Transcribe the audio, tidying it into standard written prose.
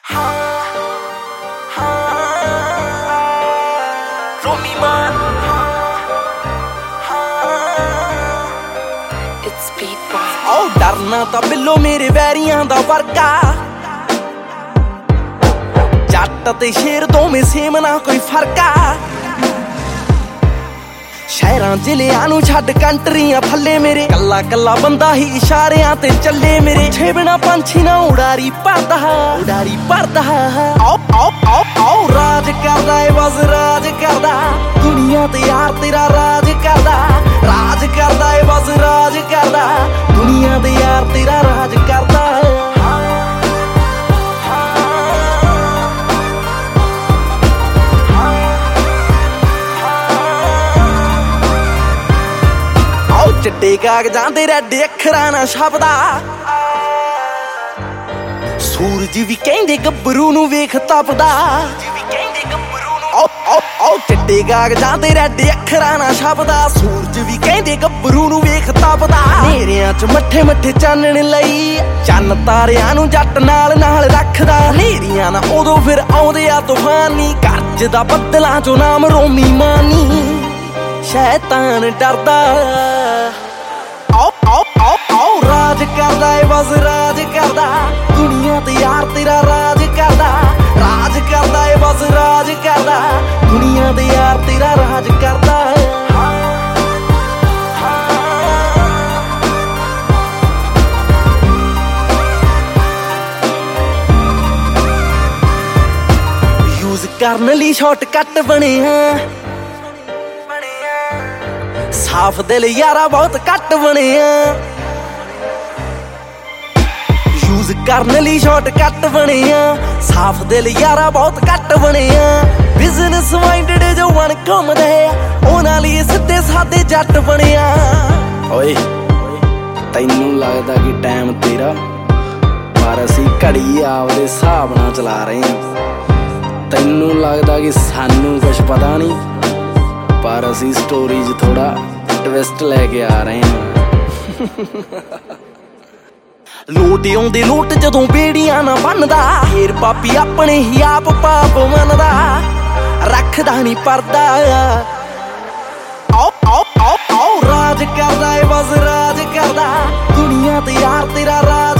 डरना तां बिल्लो मेरे वैरियां दा वर्गा जट ते शेर दोवें सेम ना कोई फर्का शहरां जिलियां नूं छड्ड कंट्रियां थल्ले मेरे कल्ला कल्ला बंदा ही इशारियां ते चले मेरे छेबना पंछी ना उड़ारी भरदा आओ आओ आओ आओ राज करदा ए बस राज करदा दुनिया ते यार तेरा राज करदा ए बस राज करदा दुनिया ते यार तेरा राज करदा चिट्टे कागजां ते रैड अखरां ना छपदा सूरज भी कहंदे गब्बरू नूं वेख तपदा चिट्टे कागजां ते रैड अखरां ना छपदा सूरज भी कहंदे गब्बरू नूं वेख तपदा नेरियां च मट्ठे मट्ठे चानण लई चन्न तारियां नूं जट नाल नाल रखदा नेरियां ना उदों फिर आउंदे आ तूफानी गरजदा बद्दलां चों नाम रोमी मानी शैतान डरदा आओ आओ आओ आओ राज करदा ए बस राज करदा दुनिया ते यार तेरा राज करदा ए बस राज करदा दुनिया ते यार तेरा राज करदा यूज करन लई शॉर्टकट बने साफ दिल यारा बहुत घट बने यूज करन लई शॉर्टकट बने साफ दिल यारा बहुत घट बने बिजनेस माइंडेड जो वन घूमदे उन्हां लई सिद्धे सादे जट बने ओए तैनूं लगदा कि टाइम तेरा पर असीं घड़ी आपदे हिसाब नाल चला रहे हां तैनूं लगदा कि सानूं कुछ पता नहीं पर असीं स्टोरी च थोड़ा ट्विस्ट लेके आ रहे हैं लोट आउंदे लोट जदों बेड़ियां ना बनदा फेर पापी अपने ही आप पाप मनदा रखदा नहीं परदा आओ आओ आओ आओ राज करदा ए बस राज करदा दुनिया ते यार तेरा राज